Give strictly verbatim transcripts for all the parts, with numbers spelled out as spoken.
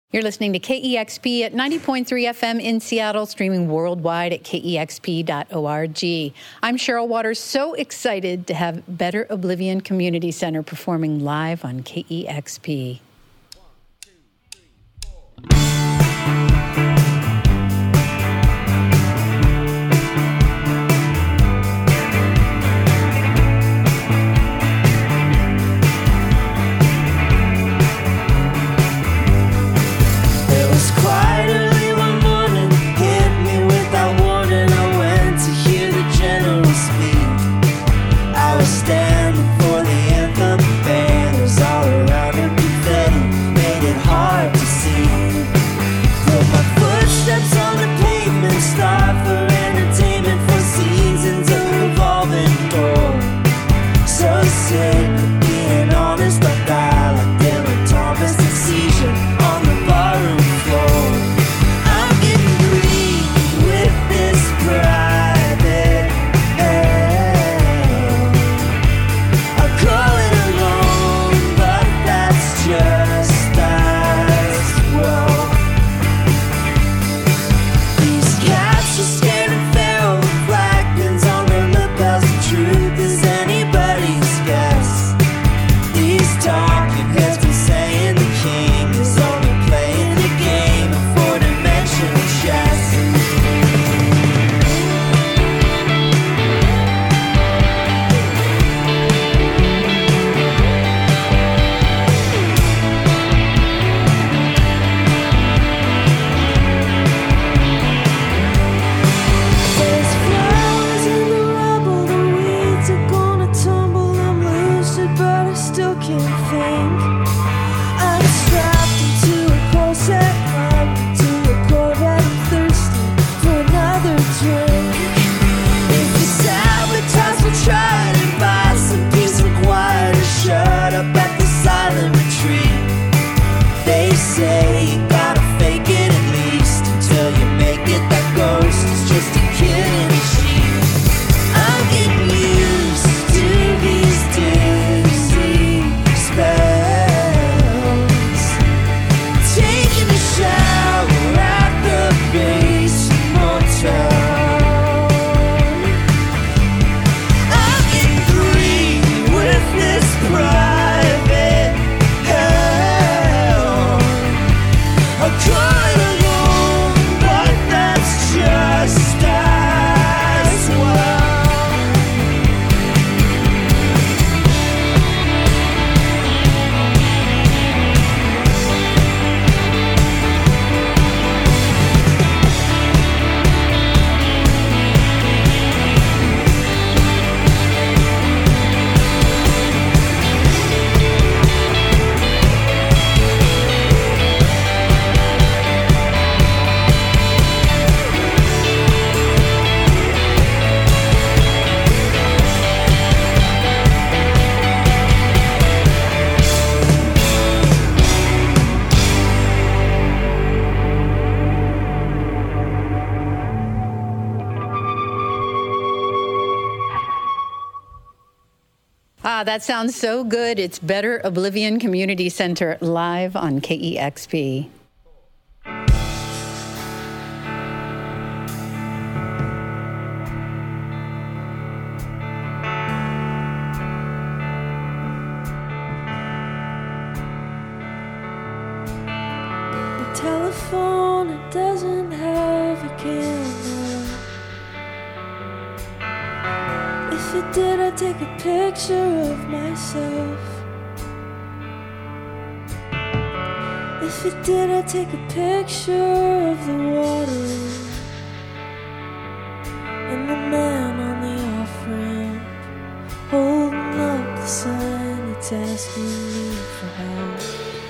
You're listening to K E X P at ninety point three F M in Seattle, streaming worldwide at K E X P dot org. I'm Cheryl Waters, so excited to have Better Oblivion Community Center performing live on K E X P. Ah, that sounds so good. It's Better Oblivion Community Center live on K E X P. The telephone, it doesn't have a camera. If it did, I'd take a picture of myself. If it did, I'd take a picture of the water and the man on the off-ramp holding up the sign that's asking me for help.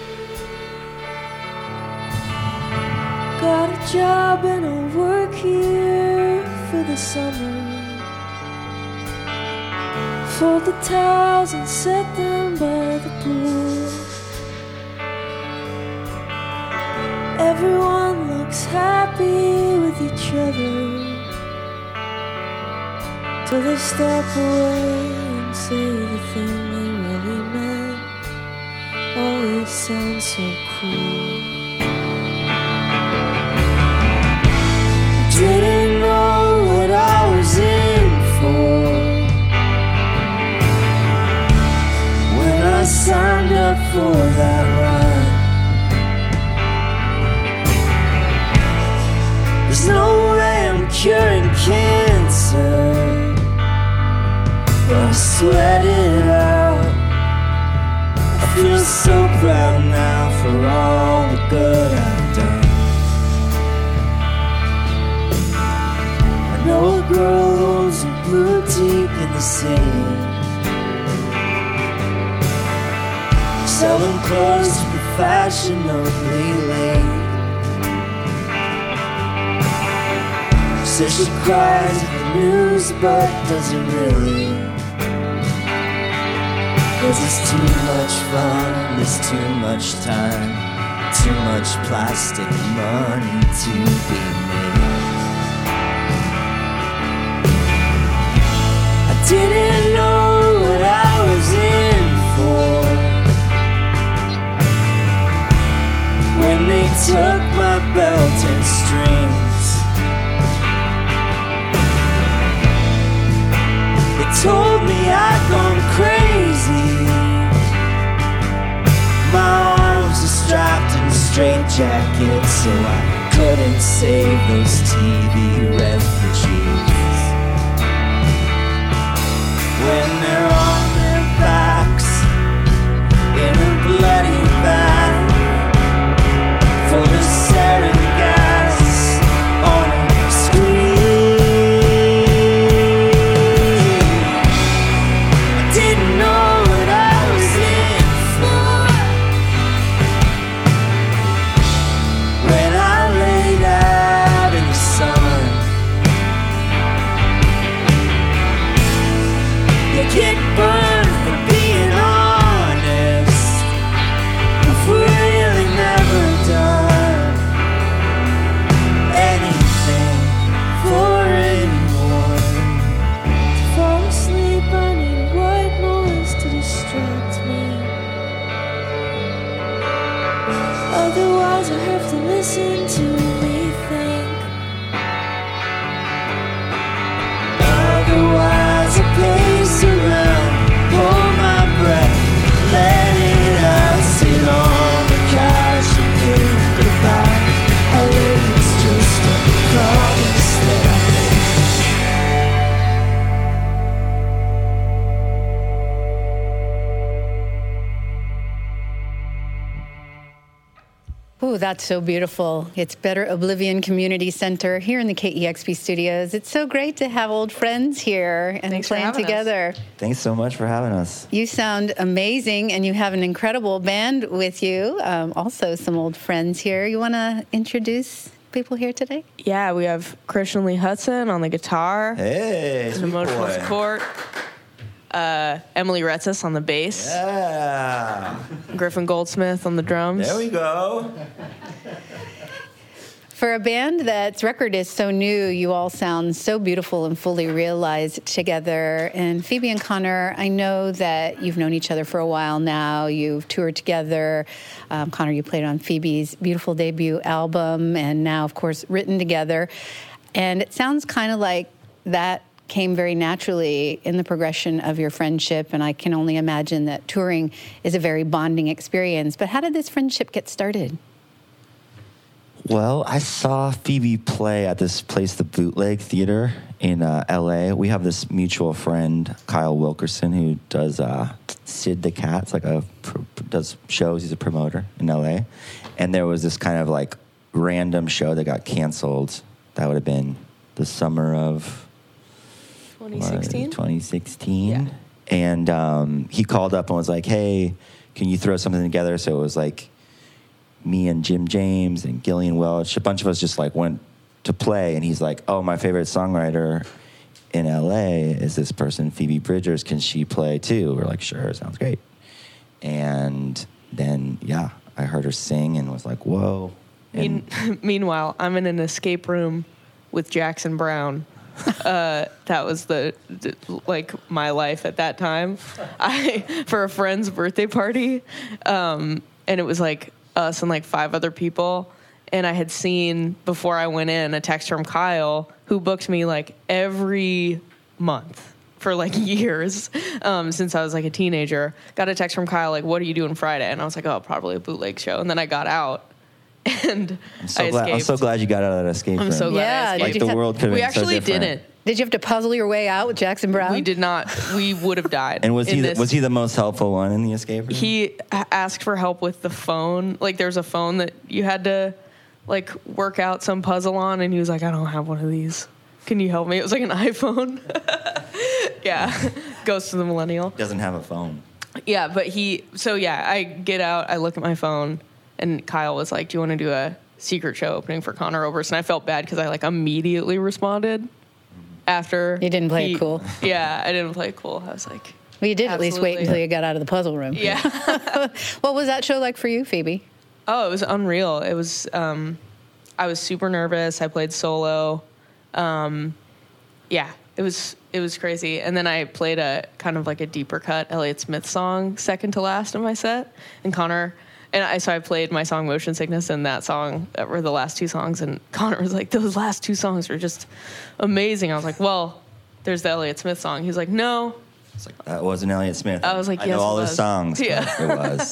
Got a job and I'll work here for the summer. Fold the towels and set them by the pool. Everyone looks happy with each other till they step away and say the thing they really meant. Always sounds so cool. for that run. There's no way I'm curing cancer, but I sweat it out. I feel so proud now for all the good I've done. I know a girl owns a blue deep in the sea, selling clothes to be fashionably late. Says she cries at the news, but doesn't really, 'cause it's too much fun, there's too much time, too much plastic money to be made. I didn't know what I was in for when they took my belt and strings. They told me I'd gone crazy. My arms are strapped in straitjackets, so I couldn't save those T V refugees. When they're on their backs in a bloody bath full of sarin gas on a screen. I didn't know what I was in for when I laid out in the sun. You get burned for being honest, if we really never done anything for anyone. To fall asleep, I need white noise to distract me. Otherwise, I have to listen to me think. Otherwise, I pace around, hold my breath, let it out, sit on the couch and think goodbye. I think it's just a promise that I made. Ooh, that's so beautiful. It's Better Oblivion Community Center here in the K E X P studios. It's so great to have old friends here and Thanks for playing having us. together. Thanks so much for having us. You sound amazing, and you have an incredible band with you. Um, also, some old friends here. You want to introduce people here today? Yeah, we have Christian Lee Hudson on the guitar, Hey, and sweet emotional boy. support. Uh, Emily Retzis on the bass, Yeah. Griffin Goldsmith on the drums. There we go. For a band that's record is so new, you all sound so beautiful and fully realized together. And Phoebe and Connor, I know that you've known each other for a while now. You've toured together. Um, Connor, you played on Phoebe's beautiful debut album, and now, of course, written together. And it sounds kind of like that came very naturally in the progression of your friendship, and I can only imagine that touring is a very bonding experience. But how did this friendship get started? Well, I saw Phoebe play at this place, the Bootleg Theater in uh, L A. We have this mutual friend, Kyle Wilkerson, who does uh, Sid the Cat. It's like a pr- does shows. He's a promoter in L A. And there was this kind of like random show that got canceled. That would have been the summer of twenty sixteen? twenty sixteen. Yeah. And um, he called up and was like, hey, can you throw something together? So it was like me and Jim James and Gillian Welch, a bunch of us just like went to play. And he's like, oh, my favorite songwriter in L A is this person, Phoebe Bridgers. Can she play too? We're like, sure, sounds great. And then, yeah, I heard her sing and was like, whoa. And Mean, meanwhile, I'm in an escape room with Jackson Brown. Uh, that was the, the like my life at that time. I for a friend's birthday party, um, and it was like us and like five other people. And I had seen before I went in a text from Kyle, who booked me like every month for like years, um, since I was like a teenager. Got a text from Kyle like, "What are you doing Friday?" And I was like, "Oh, probably a bootleg show." And then I got out, and I'm so I glad. escaped. I'm so glad you got out of that escape I'm room. so glad Yeah, I did Like escaped. you the have- world could have We been so actually different. didn't. Did you have to puzzle your way out with Jackson Brown? We did not. We would have died. And was in he the, this. was he the most helpful one in the escape room? He a- asked for help with the phone. Like there's a phone that you had to like work out some puzzle on, and he was like, "I don't have one of these. Can you help me?" It was like an iPhone. Yeah, Ghost of the Millennial. doesn't have a phone. Yeah, but he. So yeah, I get out. I look at my phone, and Kyle was like, "Do you want to do a secret show opening for Conor Oberst?" And I felt bad because I like immediately responded after. You didn't play it he- cool. Yeah, I didn't play it cool. I was like, Well, you did at least wait Absolutely. until you got out of the puzzle room. yeah. What was that show like for you, Phoebe? Oh, it was unreal. It was, um, I was super nervous. I played solo. Um, yeah, it was, it was crazy. And then I played a kind of like a deeper cut Elliott Smith song second to last in my set. And Connor, and I, so I played my song Motion Sickness and that song that were the last two songs. And Connor was like, those last two songs were just amazing. I was like, well, there's the Elliott Smith song. He's like, no. It's like, that wasn't Elliott Smith. I was like, I yes, know all it his was. songs. Yeah. But it was.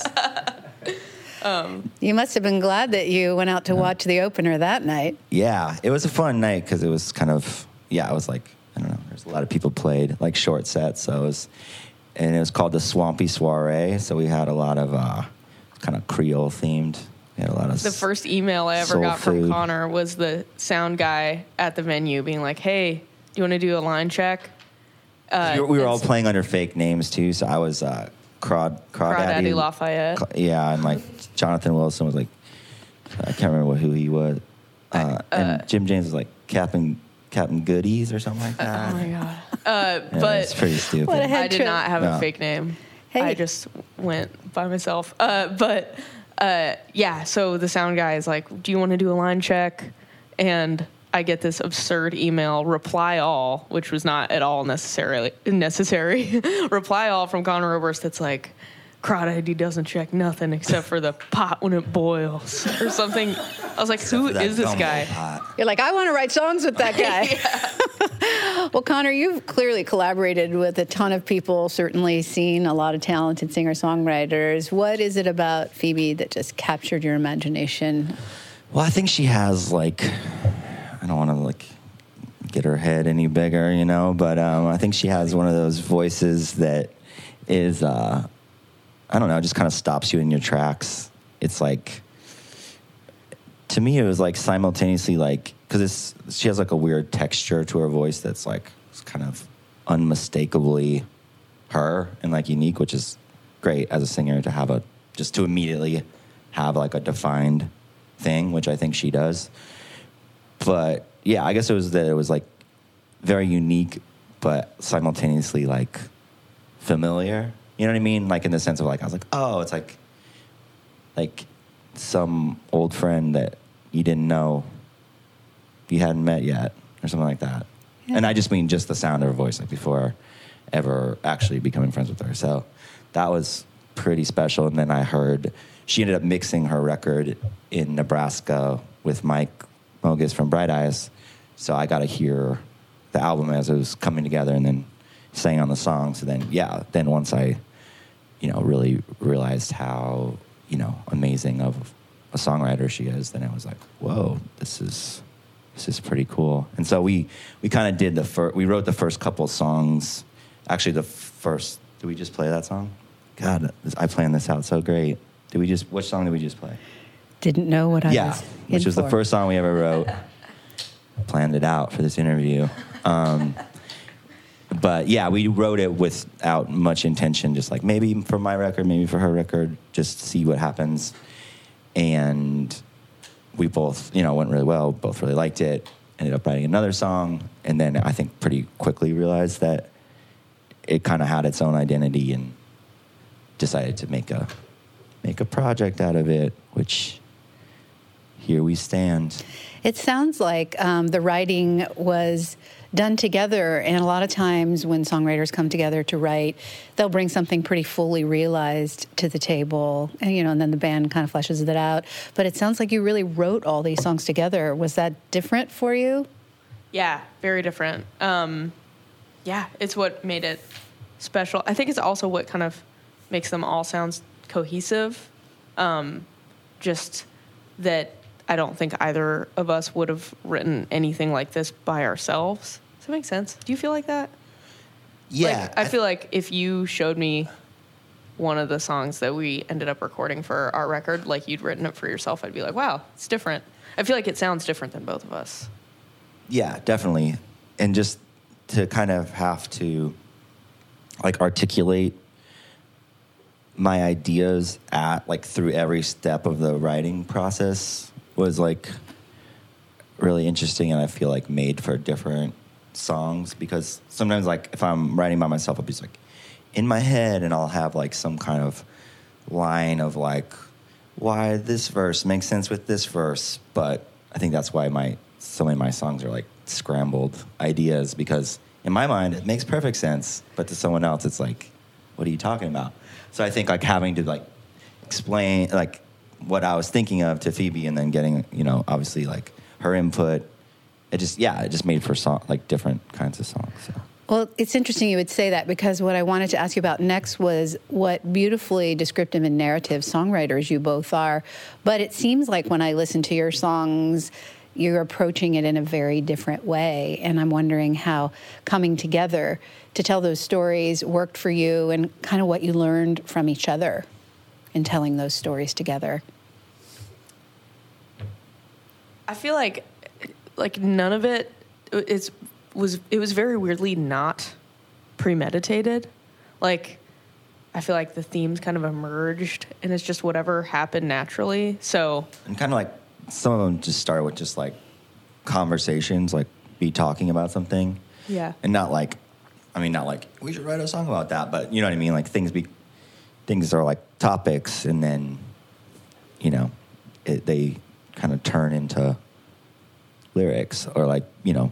You must have been glad that you went out to watch the opener that night. Yeah, it was a fun night because it was kind of, yeah, it was like, I don't know, there's a lot of people played, like short sets. So it was, and it was called the Swampy Soiree. So we had a lot of uh, kind of Creole themed. We had a lot of The first email I ever soul got from food. Connor was the sound guy at the venue being like, "Hey, do you want to do a line check?" Uh, we were, we were all it's playing under fake names too. So I was uh, Crawd, Crawdaddy, Crawdaddy Lafayette. Cla- Yeah, and like Jonathan Wilson was like, I can't remember what, who he was. Uh, and Jim James was like Captain Captain Goodies or something like that. Oh my god! Uh, Yeah, but it's pretty stupid. What a head I did trip. not have No. a fake name. Hey. I just went by myself. Uh, but uh, yeah, so the sound guy is like, "Do you want to do a line check?" And I get this absurd email, reply all, which was not at all necessarily necessary. Reply all from Conor Oberst that's like, Crawdaddy doesn't check nothing except for the pot when it boils or something. I was like, who That is this gumbo guy? pot. You're like, I want to write songs with that guy. Well, Connor, you've clearly collaborated with a ton of people, certainly seen a lot of talented singer-songwriters. What is it about Phoebe that just captured your imagination? Well, I think she has like, I don't want to like get her head any bigger, you know, but um, I think she has one of those voices that is, uh, I don't know, just kind of stops you in your tracks. It's like, to me, it was like simultaneously like, because it's she has like a weird texture to her voice that's like it's kind of unmistakably her and like unique, which is great as a singer to have a just to immediately have like a defined thing, which I think she does. But yeah, I guess it was that it was like very unique, but simultaneously like familiar. You know what I mean? Like in the sense of like I was like, oh, it's like like some old friend that you didn't know you hadn't met yet or something like that. Yeah. And I just mean just the sound of her voice, like before ever actually becoming friends with her. So that was pretty special. And then I heard she ended up mixing her record in Nebraska with Mike Mogus from Bright Eyes. So I got to hear the album as it was coming together and then sang on the song. So then, yeah, then once I, you know, really realized how, you know, amazing of a songwriter she is, then I was like, whoa, this is this is pretty cool. And so we we kind of did the first, we wrote the first couple songs. Actually, the first, did we just play that song? God, this, I planned this out so great. Did we just, which song did we just play? Didn't know what I yeah, was which in was the for. first song we ever wrote. Planned it out for this interview. Um, but yeah, we wrote it without much intention, just like maybe for my record, maybe for her record, just see what happens. And we both, you know, went really well, both really liked it, ended up writing another song, and then I think pretty quickly realized that it kind of had its own identity and decided to make a make a project out of it, which here we stand. It sounds like um, the writing was done together, and a lot of times when songwriters come together to write, they'll bring something pretty fully realized to the table, and you know, and then the band kind of fleshes it out. But it sounds like you really wrote all these songs together. Was that different for you? Yeah, very different. Um, yeah, it's what made it special. I think it's also what kind of makes them all sound cohesive. Um, just that I don't think either of us would have written anything like this by ourselves. Does that make sense? Do you feel like that? Yeah. Like, I feel like if you showed me one of the songs that we ended up recording for our record, like you'd written it for yourself, I'd be like, wow, it's different. I feel like it sounds different than both of us. Yeah, definitely. And just to kind of have to like articulate my ideas at like through every step of the writing process was like really interesting, and I feel like made for different songs, because sometimes like if I'm writing by myself, I'll be just like in my head and I'll have like some kind of line of like why this verse makes sense with this verse, but I think that's why my so many of my songs are like scrambled ideas, because in my mind it makes perfect sense, but to someone else it's like, what are you talking about? So I think like having to like explain like what I was thinking of to Phoebe, and then getting, you know, obviously like her input, it just yeah it just made for song like different kinds of songs. So. Well, it's interesting you would say that, because what I wanted to ask you about next was what beautifully descriptive and narrative songwriters you both are. But it seems like when I listen to your songs, you're approaching it in a very different way. And I'm wondering how coming together to tell those stories worked for you, and kind of what you learned from each other in telling those stories together. I feel like like none of it is was it was very weirdly not premeditated. Like I feel like the themes kind of emerged, and it's just whatever happened naturally. So and kind of like some of them just started with just like conversations, like be talking about something. Yeah. And not like, I mean, not like we should write a song about that, but you know what I mean? Like things be, things are like topics, and then, you know, it, they kind of turn into lyrics, or like, you know,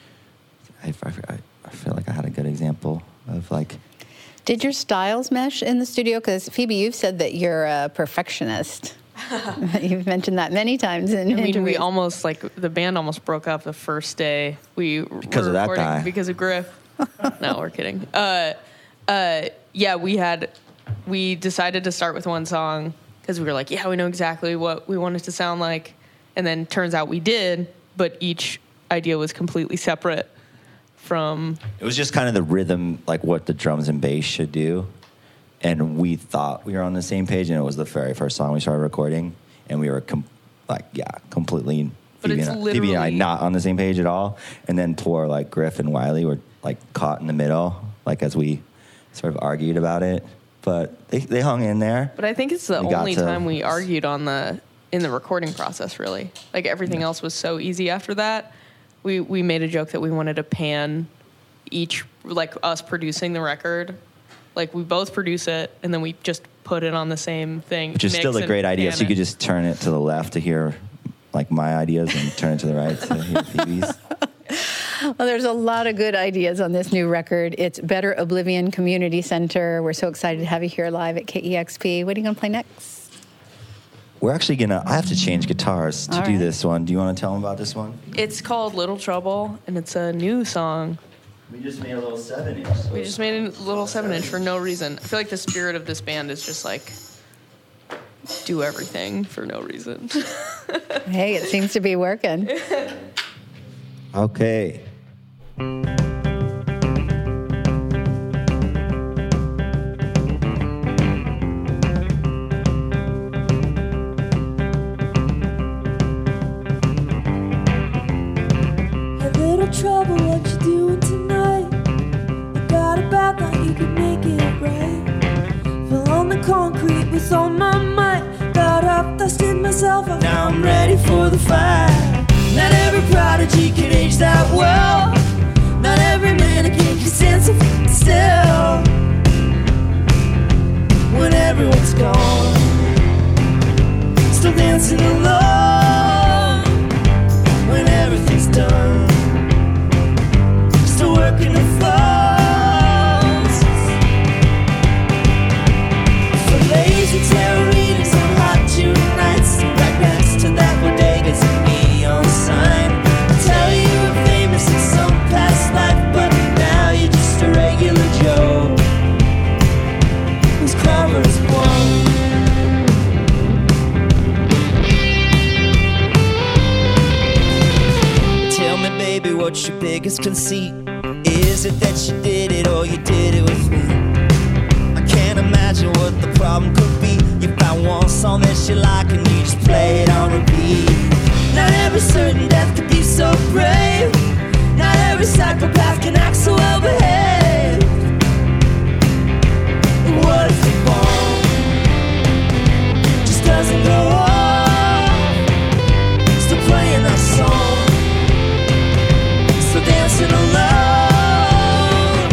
I, I, I feel like I had a good example of like. Did your styles mesh in the studio? Because Phoebe, you've said that you're a perfectionist. You've mentioned that many times in I mean, interviews. we almost, like, the band almost broke up the first day we because were of that recording, guy. because of Griff. No, we're kidding. Uh, uh, yeah, we had, we decided to start with one song because we were like, yeah, we know exactly what we want it to sound like. And then turns out we did, but each idea was completely separate from. It was just kind of the rhythm, like what the drums and bass should do. And we thought we were on the same page, and it was the very first song we started recording, and we were com- like, yeah, completely. But Phoebe it's and, I, literally Phoebe and I not on the same page at all. And then poor like Griff and Wiley were like caught in the middle, like as we sort of argued about it. But they they hung in there. But I think it's the We got only to- time we argued on the in the recording process, really. Like everything else was so easy after that. We we made a joke that we wanted to pan each, like us producing the record. Like we both produce it, and then we just put it on the same thing. Which is mix still a and great idea. pan So you could it. just turn it to the left to hear like my ideas, and turn it to the right to hear Phoebe's. Well, there's a lot of good ideas on this new record. It's Better Oblivion Community Center. We're so excited to have you here live at K E X P. What are you going to play next? We're actually going to, I have to change guitars to All do right. this one. Do you want to tell them about this one? It's called Little Trouble, and it's a new song. We just made a little seven inch. We just made a little seven inch for no reason. I feel like the spirit of this band is just like do everything for no reason. Hey, it seems to be working. Okay. Hey, little trouble, what you doing tonight? I got a bad thought you could make it right. Fell on the concrete with all my might. Got up, dusted myself off. Now I'm ready for the fight. Not every prodigy can age that well. Not every mannequin can stand so f***ing still. When everyone's gone, still dancing alone. When everything's done, still working the phones. For lazy tarot readings on hot June nights, right next to that bodega's a neon sign. I tell you you were famous in some past life, but now you just what's your biggest conceit? Is it that you did it or you did it with me? I can't imagine what the problem could be. You found one song that you like and you just play it on repeat. Not every certain death could be so brave. Not every psychopath can act so well behaved. What if the bomb just doesn't go off? Still playing that song, still dancing alone.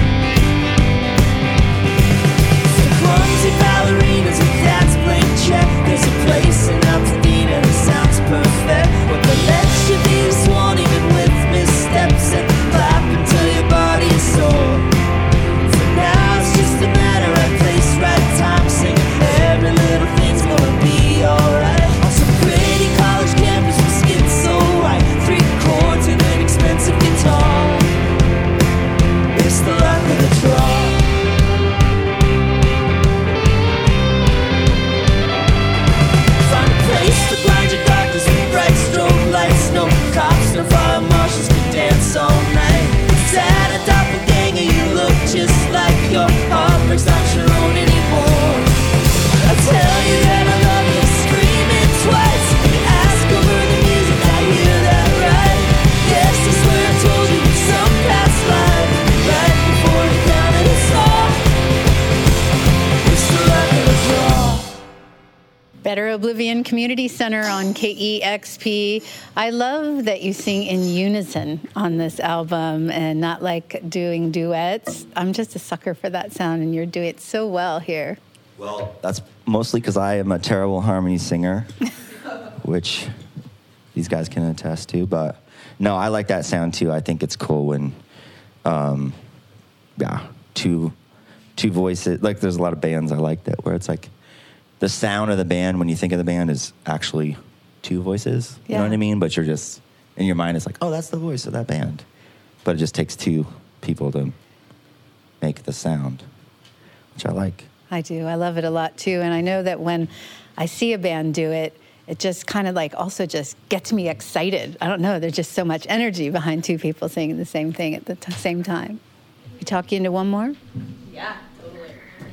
Some clumsy ballerinas with dad's blank check. There's a place in Altadena that sounds perfect. What they let you be is one even with missteps, and clap until your body is sore. For now it's just a matter of place, right time, singing every little thing's gonna be alright. On some pretty college campus with skin so white, three chords and an expensive guitar. It's the luck of the draw. Find a place to blind your darkness with bright strobe lights. No cops, no fire marshals can dance all night. Sad a doppelganger, you look just like your heartbreak's not your own anymore. I tell you that I love you, screaming twice. You ask over the music, I hear that right. Yes, I swear I told you in some past life, right before you counted us off. It's the luck of the draw. Better Oblivion Community Center on K E X P. I love that you sing in unison on this album and not like doing duets. I'm just a sucker for that sound, and you're doing it so well here. Well, that's mostly because I am a terrible harmony singer, which these guys can attest to. But no, I like that sound too. I think it's cool when, um, yeah, two two voices. Like there's a lot of bands I like that where it's like the sound of the band when you think of the band is actually two voices. You Yeah. know what I mean? But you're just in your mind, it's like, oh, that's the voice of that band. But it just takes two people to make the sound, which I like. I do. I love it a lot too. And I know that when I see a band do it, it just kind of like also just gets me excited. I don't know. There's just so much energy behind two people singing the same thing at the t- same time. We talk you into one more? Yeah, totally.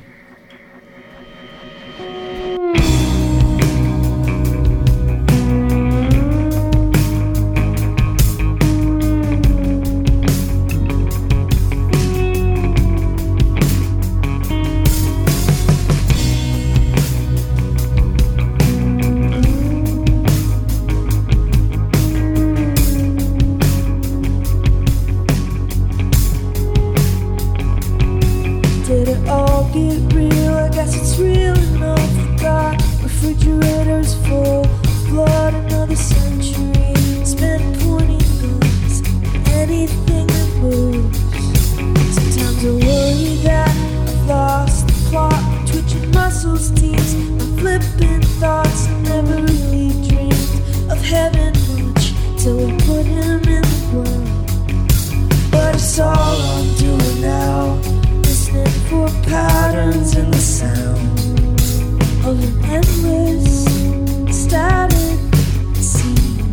Did it all get real? I guess it's real enough. God, refrigerators full of blood, another century spent pointing guns at anything that moves. Sometimes I worry that I've lost the plot, twitching muscles, tease, my flippant thoughts. I never really dreamed of heaven much till we put him in the ground. But it's all I'm doing now, listening for patterns in the sound of an endless static scene.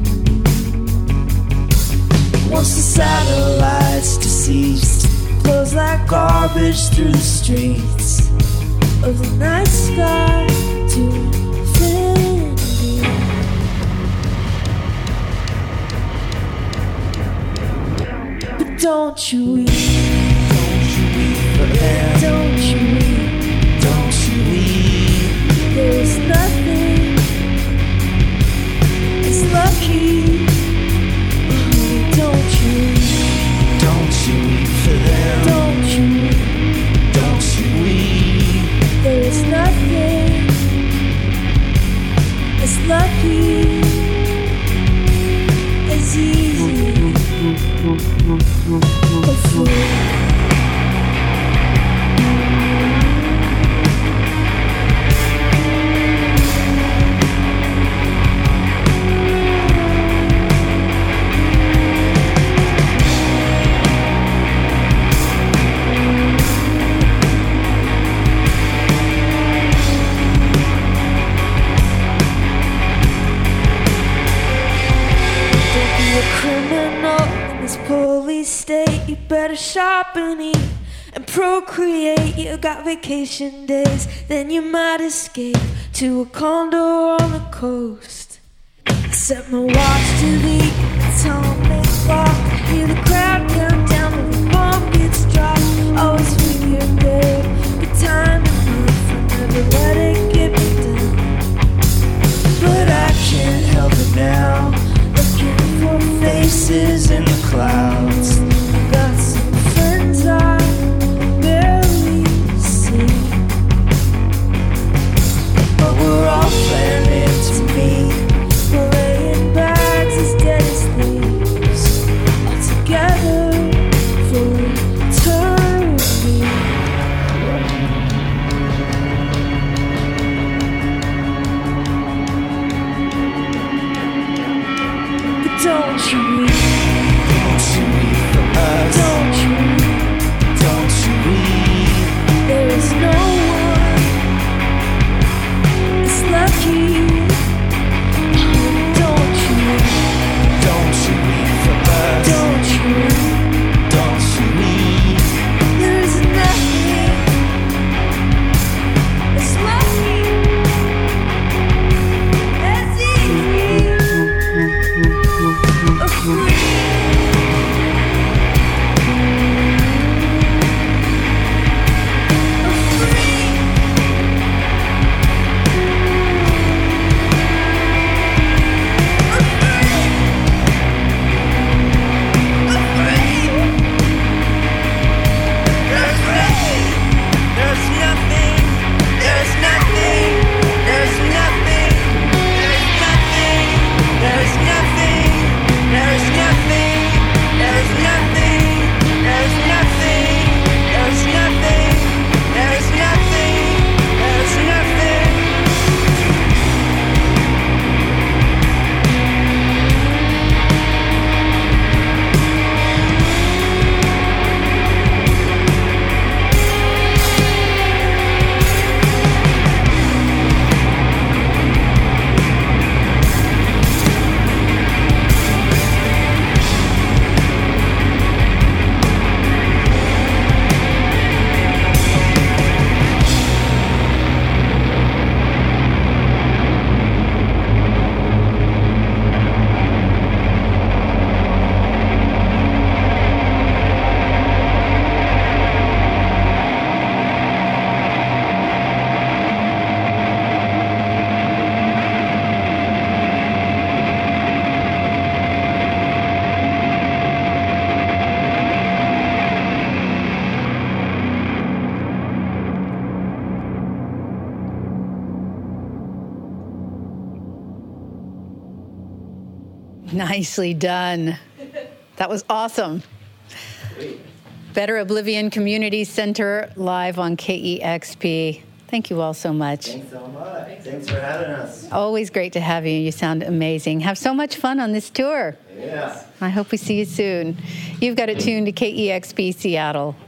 Once the satellites deceased, blows like garbage through the streets of the night sky to infinity. But don't you weep, don't you weep, don't you weep. There's nothing as lucky. Oh, don't you weep, don't you weep for them. Don't you weep, don't you weep. There's nothing as lucky, as easy. A fool. Don't be a criminal in this police steady state. You better shop and eat and procreate. You got vacation days, then you might escape to a condo on the coast. I set my watch to the atomic clock. Hear the crowd count down when the bomb gets dropped. Always figured babe, good time enough. I never let it get me down, but I can't help it now. Looking for faces in the clouds. I got some friends I barely see, but we're all planning to meet. We're laying bags as dead as leaves, all together for eternity. But don't you weep, don't you weep for us. Don't you weep, don't you weep. There is no one as lucky. Don't you weep, don't you weep for us. Don't you weep, don't you weep. There is nothing as lucky as easy or free. Or free. Or free. Or free. There's nothing. There's nothing. There's nothing. There's nothing. There's nothing. There's nothing. There's nothing. There's nothing. There's nothing. There's nothing. There's nothing. There's nothing. Nicely done. That was awesome. Better Oblivion Community Center live on K E X P. Thank you all so much. Thanks so much. Thanks for having us. Always great to have you. You sound amazing. Have so much fun on this tour. Yeah. I hope we see you soon. You've got it tuned to K E X P Seattle.